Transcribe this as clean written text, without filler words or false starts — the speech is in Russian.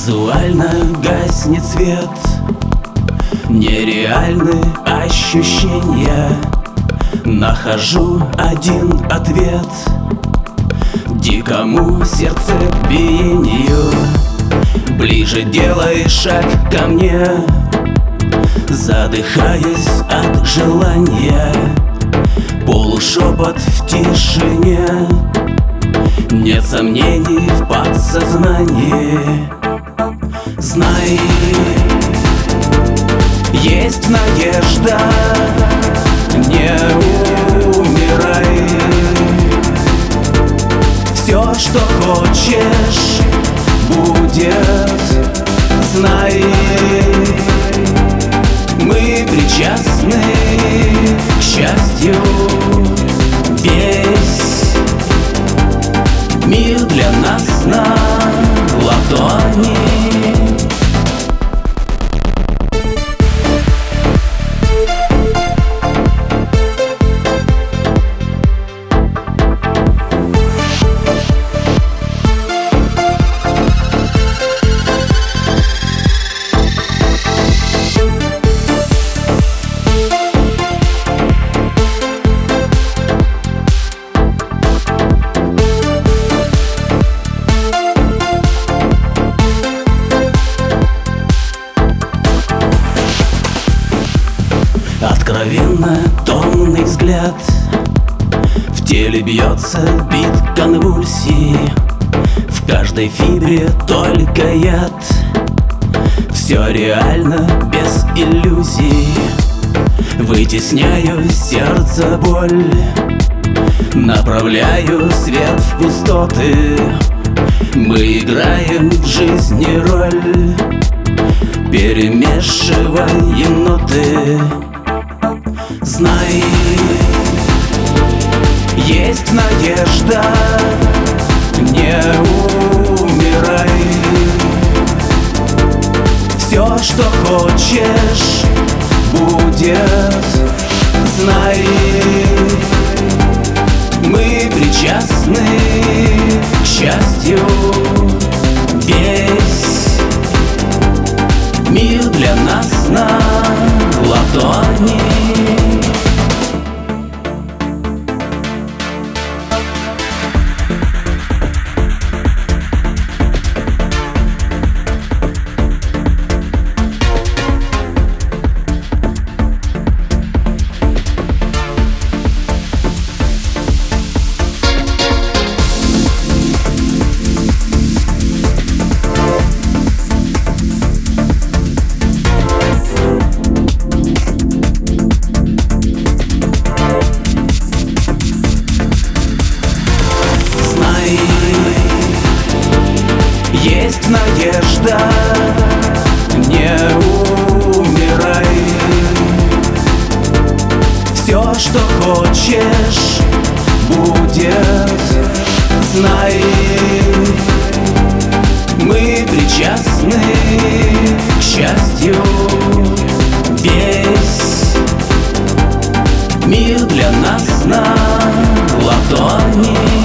Визуально гаснет свет, нереальны ощущения. Нахожу один ответ дикому сердцебиению. Ближе делай шаг ко мне, задыхаясь от желания. Полушепот в тишине, нет сомнений в подсознании. Знай, есть надежда, не умирай. Все, что хочешь, будет. Знай, мы причастны к счастью. Весь мир для нас на ладони. Откровенно томный взгляд, в теле бьется бит конвульсий. В каждой фибре только яд. Все реально, без иллюзий. Вытесняю сердце боль, направляю свет в пустоты. Мы играем в жизни роль, перемешиваем ноты. Знай, есть надежда, не умирай. Все, что хочешь, будет. Знай, мы причастны к счастью. Весь мир для нас на ладони. Есть надежда, не умирай. Все, что хочешь, будет. Знай, мы причастны к счастью. Весь мир для нас на ладони.